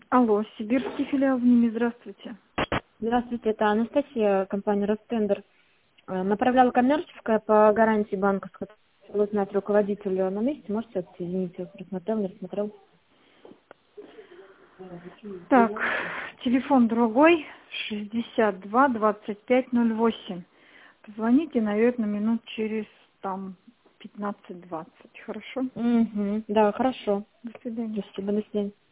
Алло, сибирский филиал в Ними, здравствуйте. Здравствуйте, это Анастасия, компания Ростендер. Направляла коммерческая по гарантии банковской. Хотела узнать, руководитель на месте, можете отсоединить его? Просмотрел, не рассмотрел? Так, телефон другой, 62 25 08. Позвоните, наверное, минут через там 15-20. Хорошо? Угу, да, хорошо. До свидания. Спасибо, до свидания.